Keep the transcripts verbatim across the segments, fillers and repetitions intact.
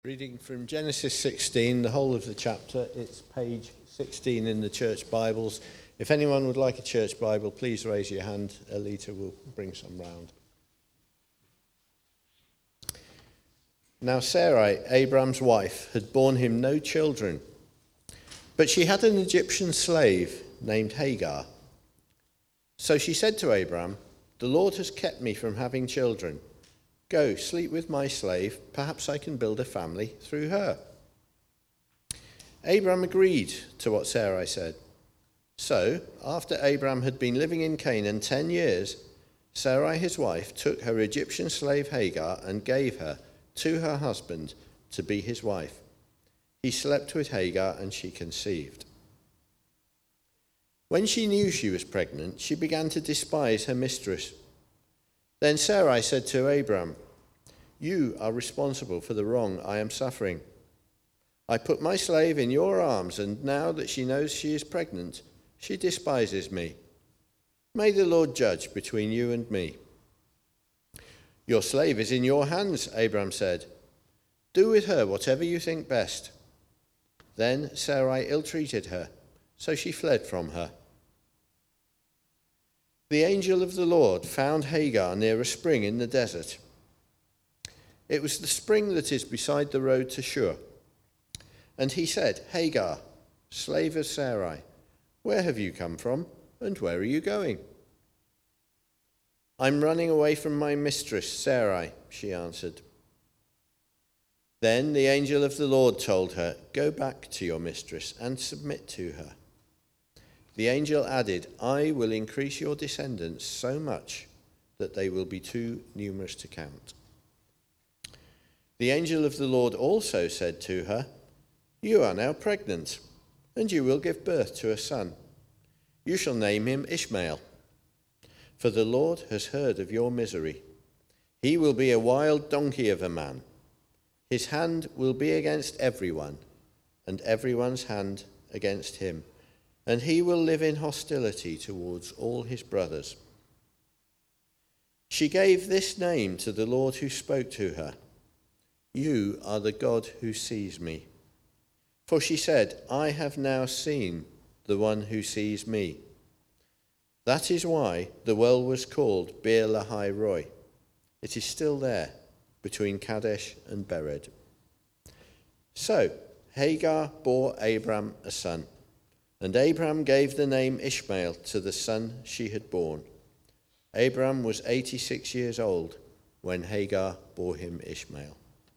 Reading from Genesis sixteen, the whole of the chapter. It's page sixteen in the church Bibles. If anyone would like a church Bible, please raise your hand. Alita will bring some round. Now Sarai, Abraham's wife, had borne him no children, but she had an Egyptian slave named Hagar. So she said to Abraham, "The Lord has kept me from having children. Go, sleep with my slave. Perhaps I can build a family through her." Abraham agreed to what Sarai said. So, after Abraham had been living in Canaan ten years, Sarai, his wife, took her Egyptian slave Hagar and gave her to her husband to be his wife. He slept with Hagar and she conceived. When she knew she was pregnant, she began to despise her mistress. Then Sarai said to Abraham, "You are responsible for the wrong I am suffering. I put my slave in your arms, and now that she knows she is pregnant, she despises me. May the Lord judge between you and me." "Your slave is in your hands," Abraham said. "Do with her whatever you think best." Then Sarai ill-treated her, so she fled from her. The angel of the Lord found Hagar near a spring in the desert. It was the spring that is beside the road to Shur. And he said, "Hagar, slave of Sarai, where have you come from, and where are you going?" "I'm running away from my mistress, Sarai," she answered. Then the angel of the Lord told her, "Go back to your mistress and submit to her." The angel added, "I will increase your descendants so much that they will be too numerous to count." The angel of the Lord also said to her, "You are now pregnant, and you will give birth to a son. You shall name him Ishmael, for the Lord has heard of your misery. He will be a wild donkey of a man. His hand will be against everyone, and everyone's hand against him. And he will live in hostility towards all his brothers." She gave this name to the Lord who spoke to her, "You are the God who sees me." For she said, "I have now seen the one who sees me." That is why the well was called Beer Lahai Roi. It is still there, between Kadesh and Bered. So Hagar bore Abram a son. And Abraham gave the name Ishmael to the son she had borne. Abraham was eighty-six years old when Hagar bore him Ishmael.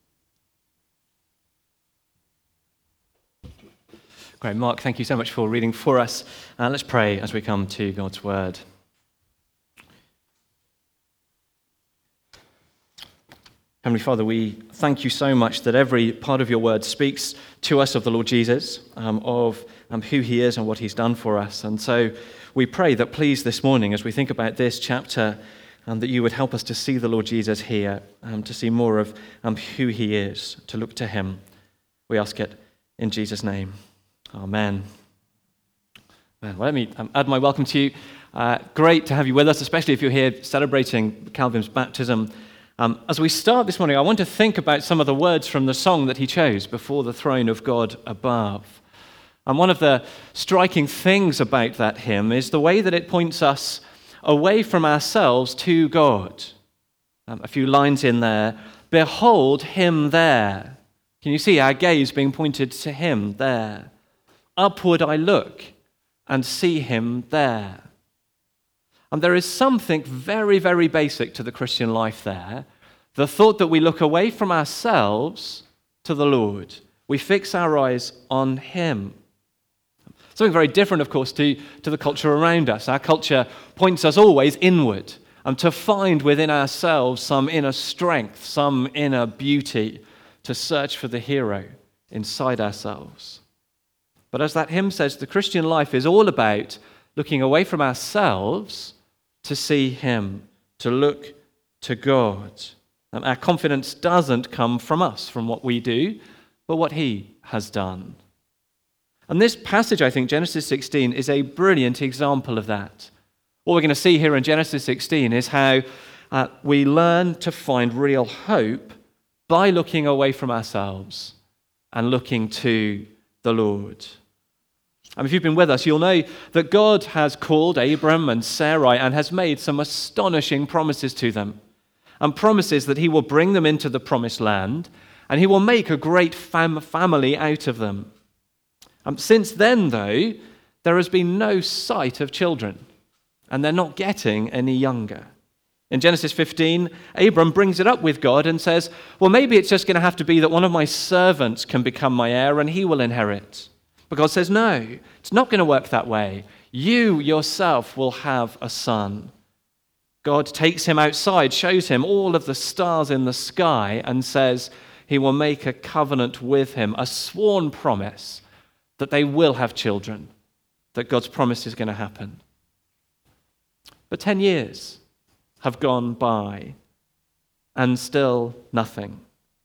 Great, Mark, thank you so much for reading for us. Uh, let's pray as we come to God's word. Heavenly Father, we thank you so much that every part of your word speaks to us of the Lord Jesus, um, of um, who he is and what he's done for us. And so we pray that please this morning, as we think about this chapter, um, that you would help us to see the Lord Jesus here, um, to see more of um, who he is, to look to him. We ask it in Jesus' name. Amen. Well, let me um, add my welcome to you. Uh, great to have you with us, especially if you're here celebrating Calvin's baptism. Um, as we start this morning, I want to think about some of the words from the song that he chose, "Before the Throne of God Above." And one of the striking things about that hymn is the way that it points us away from ourselves to God. Um, a few lines in there, "Behold him there." Can you see our gaze being pointed to him there? "Upward I look and see him there." And there is something very, very basic to the Christian life there. The thought that we look away from ourselves to the Lord. We fix our eyes on him. Something very different, of course, to, to the culture around us. Our culture points us always inward, and to find within ourselves some inner strength, some inner beauty, to search for the hero inside ourselves. But as that hymn says, the Christian life is all about looking away from ourselves to see him, to look to God. And our confidence doesn't come from us, from what we do, but what he has done. And this passage, I think, Genesis sixteen, is a brilliant example of that. What we're going to see here in Genesis sixteen is how uh, we learn to find real hope by looking away from ourselves and looking to the Lord. And if you've been with us, you'll know that God has called Abram and Sarai and has made some astonishing promises to them, and promises that he will bring them into the promised land and he will make a great fam- family out of them. Um, since then, though, there has been no sight of children, and they're not getting any younger. In Genesis fifteen, Abram brings it up with God and says, well, maybe it's just going to have to be that one of my servants can become my heir and he will inherit. But God says, no, it's not going to work that way. You yourself will have a son. God takes him outside, shows him all of the stars in the sky, and says he will make a covenant with him, a sworn promise that they will have children, that God's promise is going to happen. But ten years have gone by, and still nothing.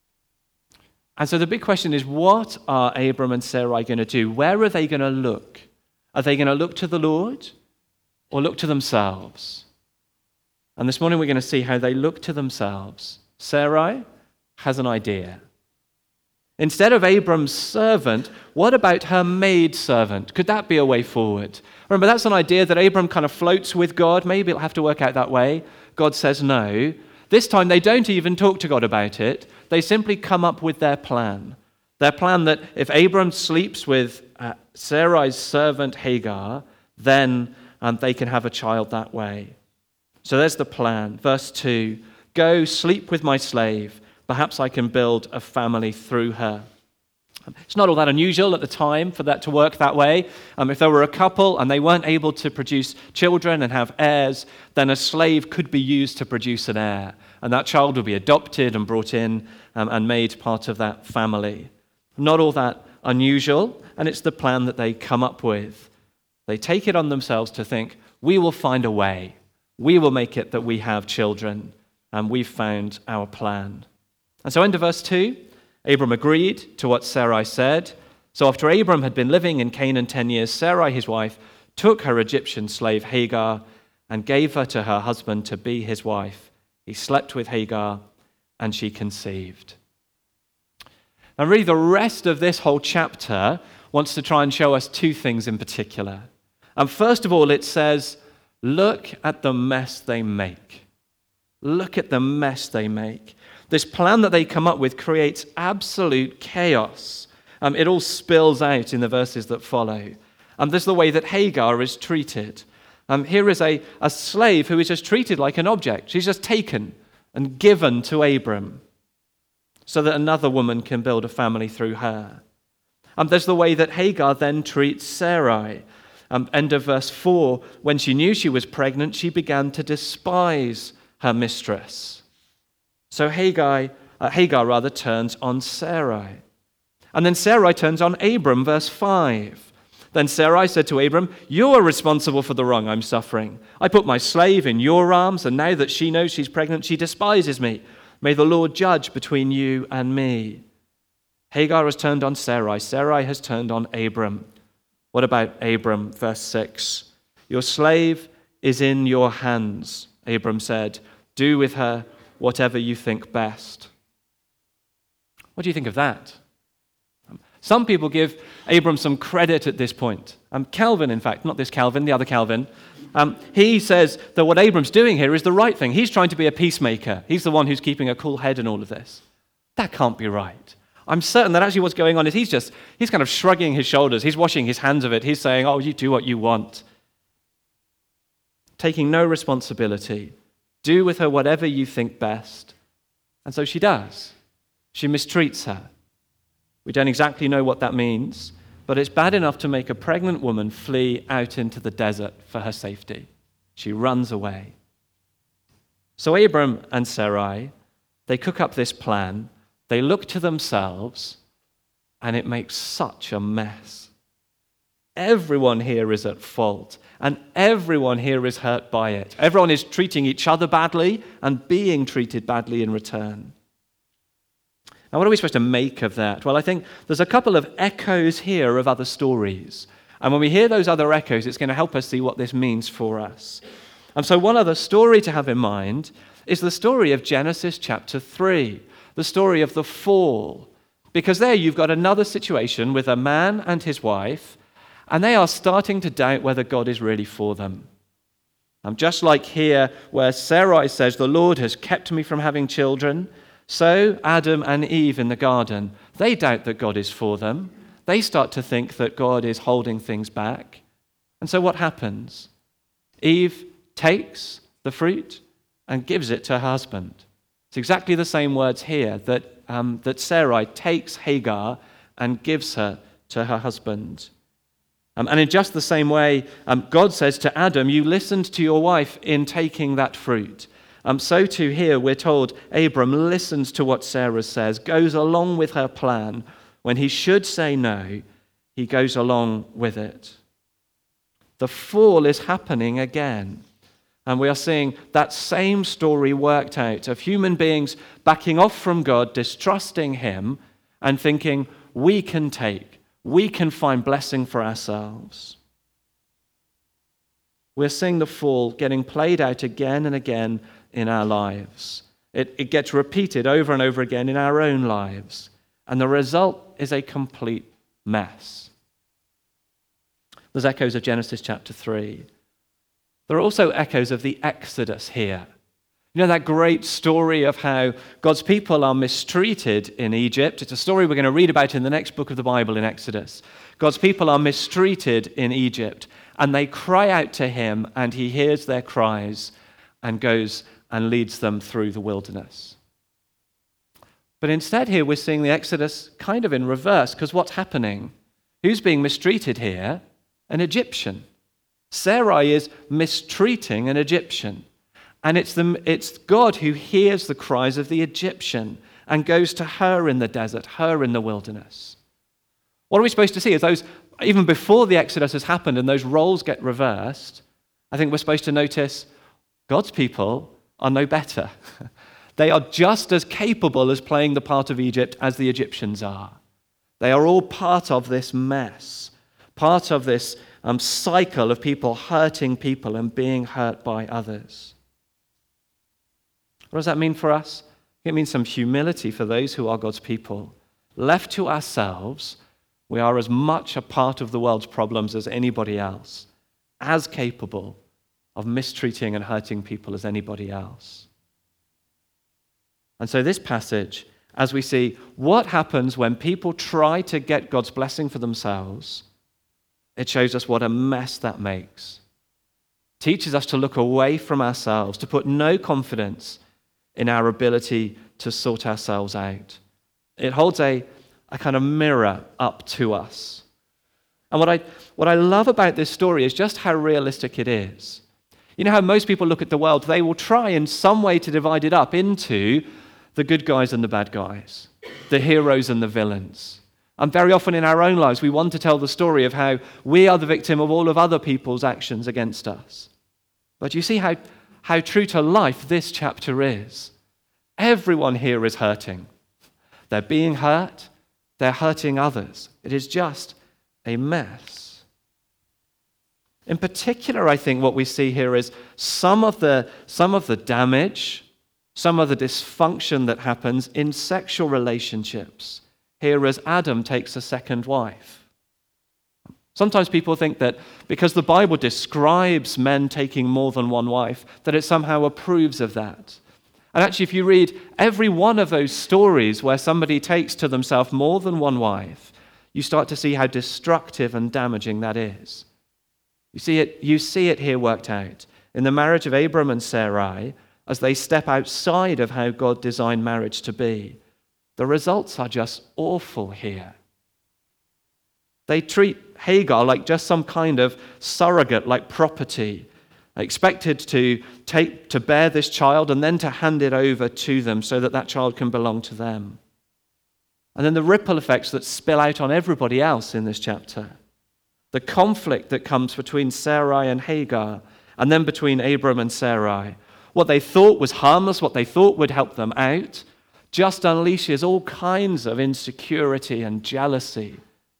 And so the big question is, what are Abram and Sarai going to do? Where are they going to look? Are they going to look to the Lord or look to themselves? And this morning we're going to see how they look to themselves. Sarai has an idea. Instead of Abram's servant, what about her maidservant? Could that be a way forward? Remember, that's an idea that Abram kind of floats with God. Maybe it'll have to work out that way. God says no. This time they don't even talk to God about it. They simply come up with their plan. Their plan that if Abram sleeps with uh, Sarai's servant Hagar, then um, they can have a child that way. So there's the plan. Verse two, go sleep with my slave. Perhaps I can build a family through her. It's not all that unusual at the time for that to work that way. Um, if there were a couple and they weren't able to produce children and have heirs, then a slave could be used to produce an heir. And that child would be adopted and brought in um, and made part of that family. Not all that unusual, and it's the plan that they come up with. They take it on themselves to think, we will find a way. We will make it that we have children, and we've found our plan. And so into verse two, Abram agreed to what Sarai said. So after Abram had been living in Canaan ten years, Sarai, his wife, took her Egyptian slave Hagar and gave her to her husband to be his wife. He slept with Hagar, and she conceived. And really the rest of this whole chapter wants to try and show us two things in particular. And first of all, it says, look at the mess they make. Look at the mess they make. This plan that they come up with creates absolute chaos. Um, it all spills out in the verses that follow. Um, this is the way that Hagar is treated. Um, here is a, a slave who is just treated like an object. She's just taken and given to Abram so that another woman can build a family through her. Um, there's the way that Hagar then treats Sarai. Um, end of verse four, when she knew she was pregnant, she began to despise her mistress. So Hagar, uh, Hagar rather turns on Sarai. And then Sarai turns on Abram, verse five. Then Sarai said to Abram, you are responsible for the wrong I'm suffering. I put my slave in your arms, and now that she knows she's pregnant, she despises me. May the Lord judge between you and me. Hagar has turned on Sarai. Sarai has turned on Abram. What about Abram? Verse six. Your slave is in your hands, Abram said. Do with her whatever you think best. What do you think of that? Some people give Abram some credit at this point. Um, Calvin, in fact, not this Calvin, the other Calvin, um, he says that what Abram's doing here is the right thing. He's trying to be a peacemaker. He's the one who's keeping a cool head in all of this. That can't be right. I'm certain that actually what's going on is he's just, he's kind of shrugging his shoulders. He's washing his hands of it. He's saying, oh, you do what you want. Taking no responsibility. Do with her whatever you think best. And so she does. She mistreats her. We don't exactly know what that means, but it's bad enough to make a pregnant woman flee out into the desert for her safety. She runs away. So Abram and Sarai, they cook up this plan. They look to themselves, and it makes such a mess. Everyone here is at fault, and everyone here is hurt by it. Everyone is treating each other badly and being treated badly in return. Now, what are we supposed to make of that? Well, I think there's a couple of echoes here of other stories. And when we hear those other echoes, it's going to help us see what this means for us. And so one other story to have in mind is the story of Genesis chapter three, the story of the fall. Because there you've got another situation with a man and his wife, and they are starting to doubt whether God is really for them. Um, just like here where Sarai says, the Lord has kept me from having children, so Adam and Eve in the garden, they doubt that God is for them. They start to think that God is holding things back. And so what happens? Eve takes the fruit and gives it to her husband. It's exactly the same words here, that, um, that Sarai takes Hagar and gives her to her husband. Um, and in just the same way, um, God says to Adam, you listened to your wife in taking that fruit. Um, so too here we're told Abram listens to what Sarah says, goes along with her plan. When he should say no, he goes along with it. The fall is happening again. And we are seeing that same story worked out of human beings backing off from God, distrusting him, and thinking, we can take, we can find blessing for ourselves. We're seeing the fall getting played out again and again in our lives. It, it gets repeated over and over again in our own lives. And the result is a complete mess. There's echoes of Genesis chapter three. There are also echoes of the Exodus here. You know that great story of how God's people are mistreated in Egypt? It's a story we're going to read about in the next book of the Bible in Exodus. God's people are mistreated in Egypt, and they cry out to him, and he hears their cries and goes and leads them through the wilderness. But instead here we're seeing the Exodus kind of in reverse, because what's happening? Who's being mistreated here? An Egyptian. Sarai is mistreating an Egyptian. And it's, the, it's God who hears the cries of the Egyptian and goes to her in the desert, her in the wilderness. What are we supposed to see? Is those, even before the Exodus has happened and those roles get reversed, I think we're supposed to notice God's people are no better. They are just as capable as playing the part of Egypt as the Egyptians are. They are all part of this mess, part of this um, cycle of people hurting people and being hurt by others. What does that mean for us? It means some humility for those who are God's people. Left to ourselves, we are as much a part of the world's problems as anybody else, as capable of mistreating and hurting people as anybody else. And so this passage, as we see what happens when people try to get God's blessing for themselves, it shows us what a mess that makes. It teaches us to look away from ourselves, to put no confidence in our ability to sort ourselves out. It holds a, a kind of mirror up to us. And what I, what I love about this story is just how realistic it is. You know how most people look at the world, they will try in some way to divide it up into the good guys and the bad guys, the heroes and the villains. And very often in our own lives, we want to tell the story of how we are the victim of all of other people's actions against us. But you see how, how true to life this chapter is. Everyone here is hurting. They're being hurt. They're hurting others. It is just a mess. In particular, I think what we see here is some of the, some of the damage, some of the dysfunction that happens in sexual relationships here as Adam takes a second wife. Sometimes people think that because the Bible describes men taking more than one wife, that it somehow approves of that. And actually, if you read every one of those stories where somebody takes to themselves more than one wife, you start to see how destructive and damaging that is. You see it, you see it here worked out in the marriage of Abram and Sarai as they step outside of how God designed marriage to be. The results are just awful here. They treat Hagar like just some kind of surrogate, like property, expected to take to bear this child and then to hand it over to them so that that child can belong to them. And then the ripple effects that spill out on everybody else in this chapter. The conflict that comes between Sarai and Hagar, and then between Abram and Sarai. What they thought was harmless, what they thought would help them out, just unleashes all kinds of insecurity and jealousy.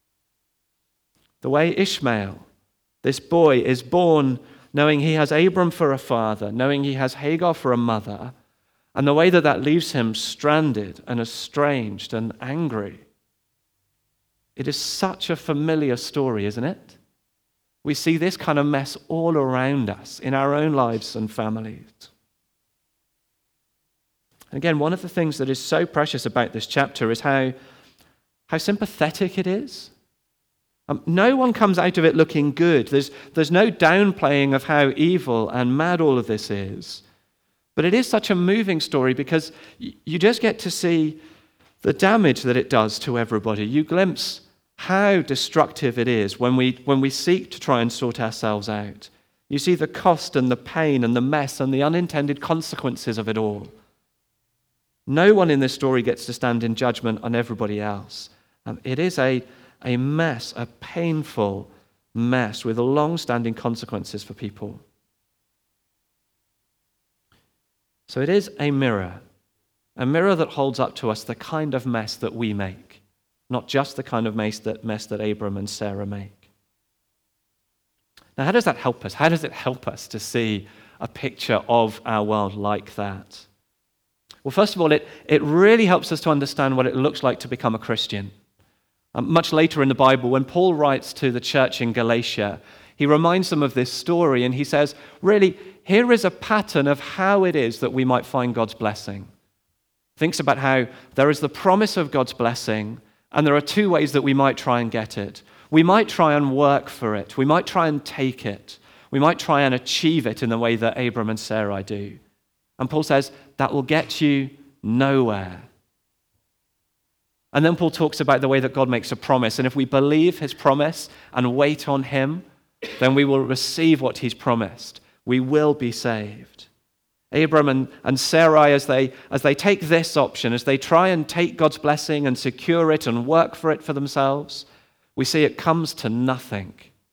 The way Ishmael, this boy, is born knowing he has Abram for a father, knowing he has Hagar for a mother, and the way that that leaves him stranded and estranged and angry. It is such a familiar story, isn't it? We see this kind of mess all around us in our own lives and families. And again, one of the things that is so precious about this chapter is how, how sympathetic it is. Um, no one comes out of it looking good. There's, there's no downplaying of how evil and mad all of this is. But it is such a moving story because y- you just get to see the damage that it does to everybody. You glimpse how destructive it is when we, when we seek to try and sort ourselves out. You see the cost and the pain and the mess and the unintended consequences of it all. No one in this story gets to stand in judgment on everybody else. Um, it is a, a mess, a painful mess with long-standing consequences for people. So it is a mirror, a mirror that holds up to us the kind of mess that we make, not just the kind of mess that, mess that Abram and Sarah make. Now, how does that help us? How does it help us to see a picture of our world like that? Well, first of all, it, it really helps us to understand what it looks like to become a Christian. Um, much later in the Bible, when Paul writes to the church in Galatia, he reminds them of this story, and he says, really, here is a pattern of how it is that we might find God's blessing. Thinks about how there is the promise of God's blessing, and there are two ways that we might try and get it. We might try and work for it. We might try and take it. We might try and achieve it in the way that Abram and Sarai do. And Paul says, that will get you nowhere. And then Paul talks about the way that God makes a promise. And if we believe his promise and wait on him, then we will receive what he's promised. We will be saved. Abram and, and Sarai, as they, as they take this option, as they try and take God's blessing and secure it and work for it for themselves, we see it comes to nothing.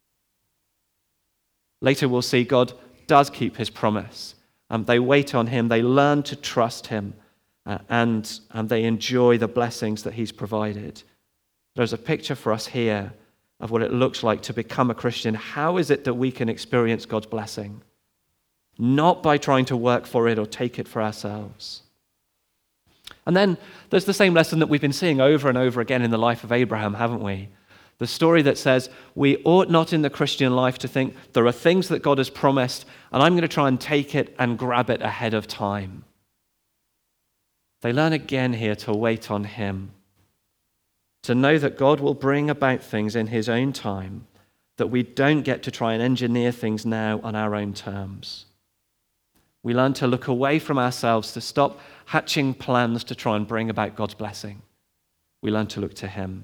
Later we'll see God does keep his promise. Um, they wait on him, they learn to trust him, uh, and, and they enjoy the blessings that he's provided. There's a picture for us here of what it looks like to become a Christian. How is it that we can experience God's blessing? Not by trying to work for it or take it for ourselves. And then there's the same lesson that we've been seeing over and over again in the life of Abraham, haven't we? The story that says we ought not in the Christian life to think there are things that God has promised and I'm going to try and take it and grab it ahead of time. They learn again here to wait on him, to know that God will bring about things in his own time, that we don't get to try and engineer things now on our own terms. We learn to look away from ourselves, to stop hatching plans to try and bring about God's blessing. We learn to look to him.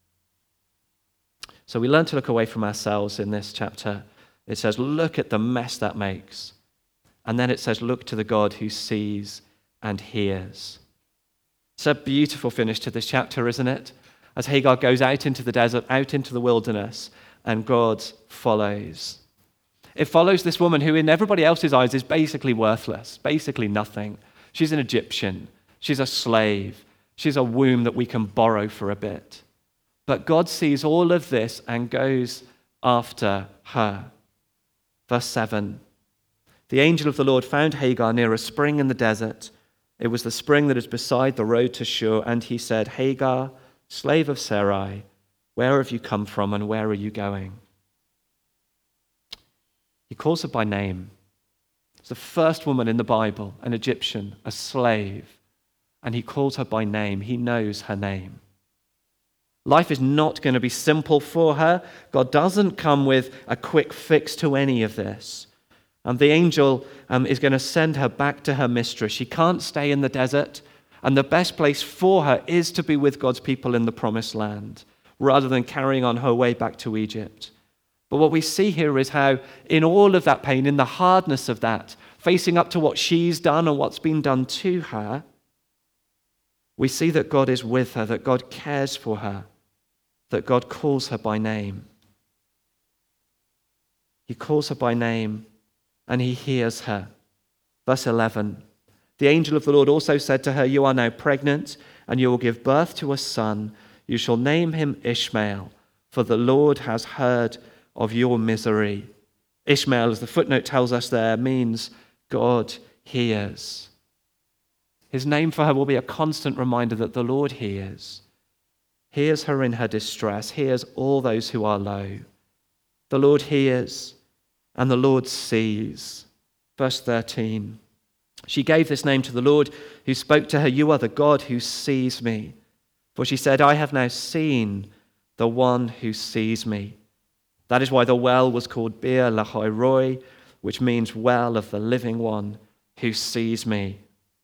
So we learn to look away from ourselves in this chapter. It says, look at the mess that makes. And then it says, look to the God who sees and hears. It's a beautiful finish to this chapter, isn't it? As Hagar goes out into the desert, out into the wilderness, and God follows. It follows this woman who in everybody else's eyes is basically worthless, basically nothing. She's an Egyptian. She's a slave. She's a womb that we can borrow for a bit. But God sees all of this and goes after her. Verse seven. The angel of the Lord found Hagar near a spring in the desert. It was the spring that is beside the road to Shur, and he said, Hagar, slave of Sarai, where have you come from and where are you going? He calls her by name. It's the first woman in the Bible, an Egyptian, a slave, and he calls her by name. He knows her name. Life is not going to be simple for her. God doesn't come with a quick fix to any of this. And the angel um, is going to send her back to her mistress. She can't stay in the desert, and the best place for her is to be with God's people in the promised land, rather than carrying on her way back to Egypt. But what we see here is how in all of that pain, in the hardness of that, facing up to what she's done and what's been done to her, we see that God is with her, that God cares for her, that God calls her by name. He calls her by name and he hears her. Verse eleven, the angel of the Lord also said to her, you are now pregnant and you will give birth to a son. You shall name him Ishmael, for the Lord has heard of your misery. Ishmael, as the footnote tells us there, means God hears. His name for her will be a constant reminder that the Lord hears. Hears her in her distress, hears all those who are low. The Lord hears and the Lord sees. Verse thirteen. She gave this name to the Lord who spoke to her, "You are the God who sees me." For she said, "I have now seen the one who sees me." That is why the well was called Beer Lahai Roi, which means well of the living one who sees me.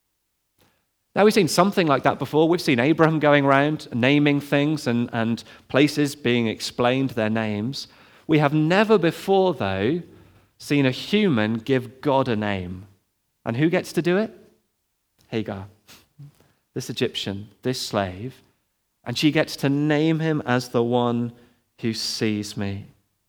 Now, we've seen something like that before. We've seen Abraham going around naming things and, and places being explained their names. We have never before, though, seen a human give God a name. And who gets to do it? Hagar, this Egyptian, this slave. And she gets to name him as the one who sees me.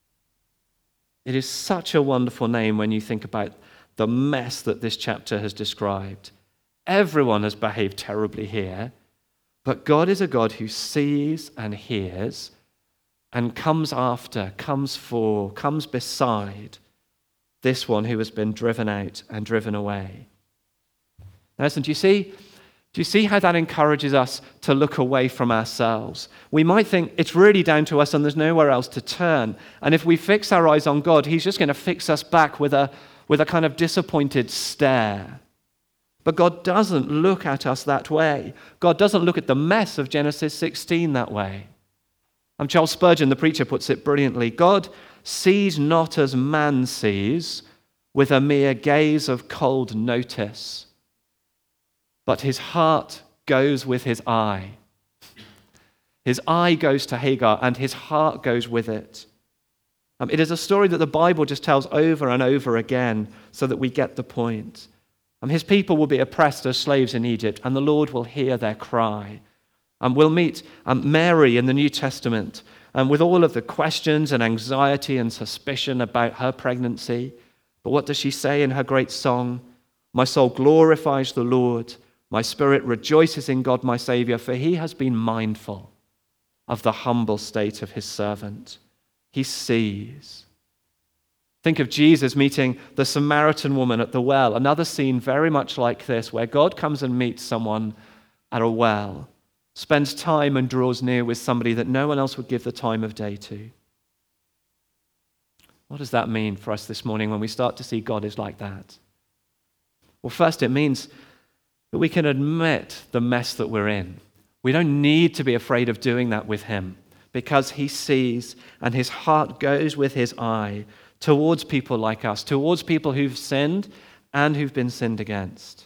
It is such a wonderful name when you think about the mess that this chapter has described. Everyone has behaved terribly here, but God is a God who sees and hears and comes after, comes for, comes beside this one who has been driven out and driven away. Now listen, do you see, do you see how that encourages us to look away from ourselves? We might think it's really down to us and there's nowhere else to turn. And if we fix our eyes on God, he's just going to fix us back with a, with a kind of disappointed stare. But God doesn't look at us that way. God doesn't look at the mess of Genesis sixteen that way. And Charles Spurgeon, the preacher, puts it brilliantly. God sees not as man sees, with a mere gaze of cold notice, but his heart goes with his eye. His eye goes to Hagar, and his heart goes with it. Um, it is a story that the Bible just tells over and over again so that we get the point. Um, his people will be oppressed as slaves in Egypt, and the Lord will hear their cry. And um, we'll meet um, Mary in the New Testament um, with all of the questions and anxiety and suspicion about her pregnancy. But what does she say in her great song? "My soul glorifies the Lord. My spirit rejoices in God my Savior, for he has been mindful of the humble state of his servant." He sees. Think of Jesus meeting the Samaritan woman at the well, another scene very much like this, where God comes and meets someone at a well, spends time and draws near with somebody that no one else would give the time of day to. What does that mean for us this morning when we start to see God is like that? Well, first, it means that we can admit the mess that we're in. We don't need to be afraid of doing that with him, because he sees and his heart goes with his eye towards people like us, towards people who've sinned and who've been sinned against.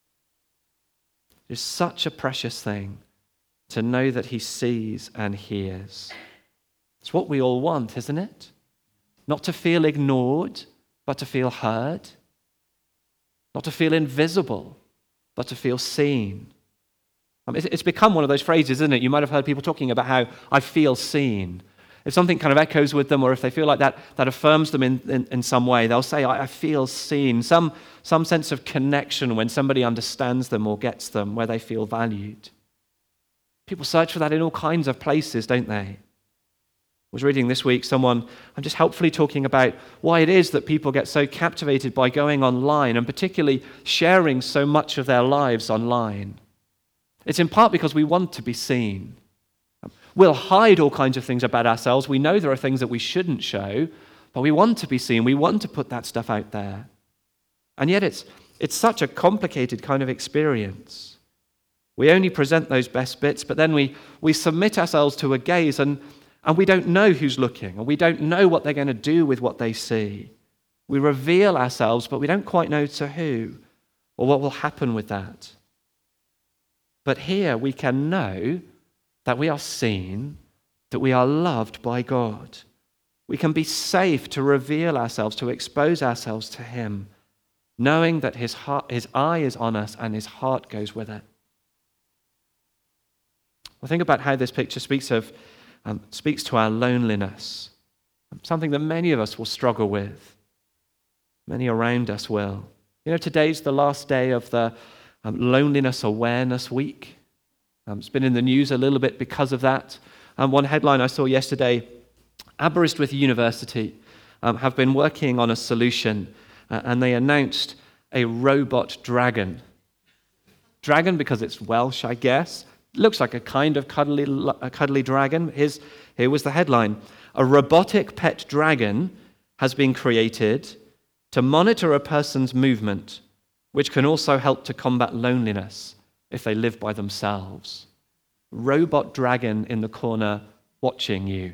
It's such a precious thing to know that he sees and hears. It's what we all want, isn't it? Not to feel ignored, but to feel heard. Not to feel invisible, but to feel seen. I mean, it's become one of those phrases, isn't it? You might have heard people talking about how I feel seen. If something kind of echoes with them, or if they feel like that, that affirms them in, in, in some way, they'll say, I, I feel seen. Some, some sense of connection when somebody understands them or gets them, where they feel valued. People search for that in all kinds of places, don't they? I was reading this week someone, I'm just helpfully talking about why it is that people get so captivated by going online and particularly sharing so much of their lives online. It's in part because we want to be seen. We'll hide all kinds of things about ourselves. We know there are things that we shouldn't show, but we want to be seen. We want to put that stuff out there. And yet it's, it's such a complicated kind of experience. We only present those best bits, but then we, we submit ourselves to a gaze, and, and we don't know who's looking, and we don't know what they're going to do with what they see. We reveal ourselves, but we don't quite know to who or what will happen with that. But here we can know that we are seen, that we are loved by God. We can be safe to reveal ourselves, to expose ourselves to him, knowing that his heart, his eye is on us and his heart goes with it. Well, think about how this picture speaks of, um, speaks to our loneliness, something that many of us will struggle with. Many around us will. You know, today's the last day of the um, Loneliness Awareness Week. Um, it's been in the news a little bit because of that. Um, one headline I saw yesterday, Aberystwyth University um, have been working on a solution, uh, and they announced a robot dragon. Dragon because it's Welsh, I guess. Looks like a kind of cuddly, a cuddly dragon. Here's, here was the headline. A robotic pet dragon has been created to monitor a person's movement, which can also help to combat loneliness if they live by themselves. Robot dragon in the corner watching you.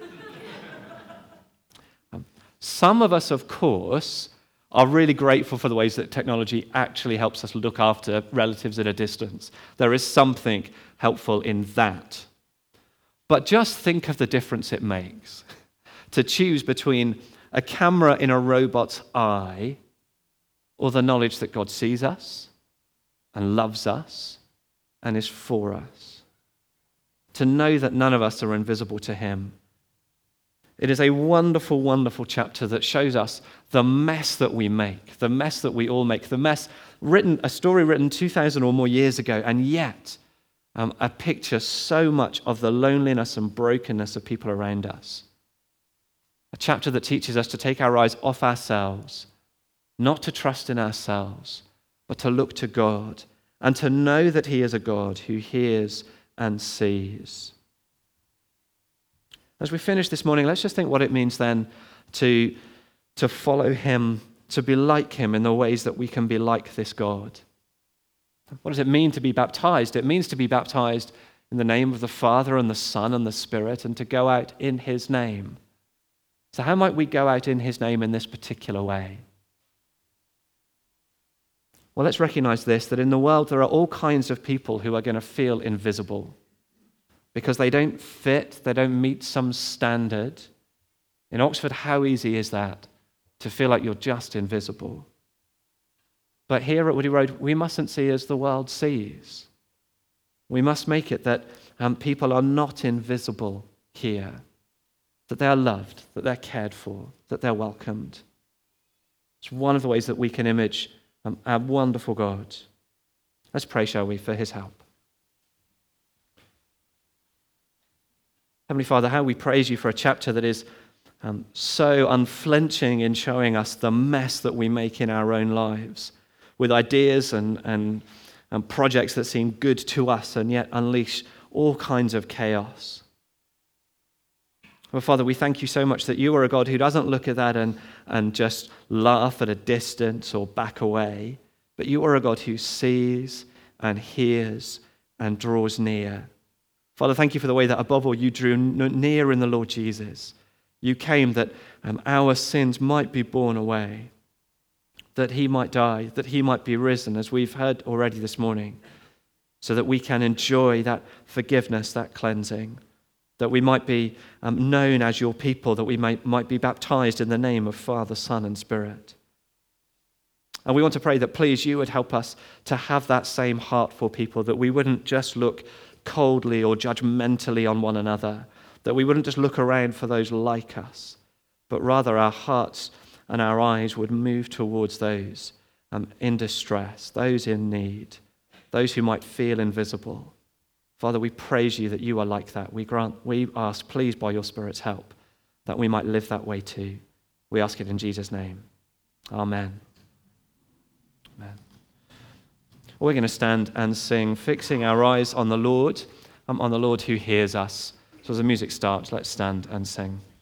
um, some of us, of course, are really grateful for the ways that technology actually helps us look after relatives at a distance. There is something helpful in that. But just think of the difference it makes to choose between a camera in a robot's eye or the knowledge that God sees us and loves us and is for us. To know that none of us are invisible to him. It is a wonderful, wonderful chapter that shows us the mess that we make, the mess that we all make, the mess written, a story written two thousand or more years ago, and yet um, a picture so much of the loneliness and brokenness of people around us. A chapter that teaches us to take our eyes off ourselves, not to trust in ourselves, but to look to God and to know that he is a God who hears and sees. As we finish this morning, let's just think what it means then to, to follow him, to be like him in the ways that we can be like this God. What does it mean to be baptized? It means to be baptized in the name of the Father and the Son and the Spirit and to go out in his name. So how might we go out in his name in this particular way? Well, let's recognize this, that in the world there are all kinds of people who are going to feel invisible because they don't fit, they don't meet some standard. In Oxford, how easy is that to feel like you're just invisible? But here at Woody Road, we mustn't see as the world sees. We must make it that um, people are not invisible here, that they are loved, that they're cared for, that they're welcomed. It's one of the ways that we can image um, our wonderful God. Let's pray, shall we, for his help. Heavenly Father, how we praise you for a chapter that is um, so unflinching in showing us the mess that we make in our own lives, with ideas and, and, and projects that seem good to us and yet unleash all kinds of chaos. Well, Father, we thank you so much that you are a God who doesn't look at that and, and just laugh at a distance or back away, but you are a God who sees and hears and draws near. Father, thank you for the way that above all you drew near in the Lord Jesus. You came that um, our sins might be borne away, that he might die, that he might be risen, as we've heard already this morning, so that we can enjoy that forgiveness, that cleansing, that we might be um, known as your people, that we might, might be baptized in the name of Father, Son, and Spirit. And we want to pray that please you would help us to have that same heart for people, that we wouldn't just look coldly or judgmentally on one another, that we wouldn't just look around for those like us, but rather our hearts and our eyes would move towards those um, in distress, those in need, those who might feel invisible. Father, we praise you that you are like that. We grant, we ask, please, by your Spirit's help, that we might live that way too. We ask it in Jesus' name. Amen. Amen. We're going to stand and sing, fixing our eyes on the Lord, um, on the Lord who hears us. So as the music starts, let's stand and sing.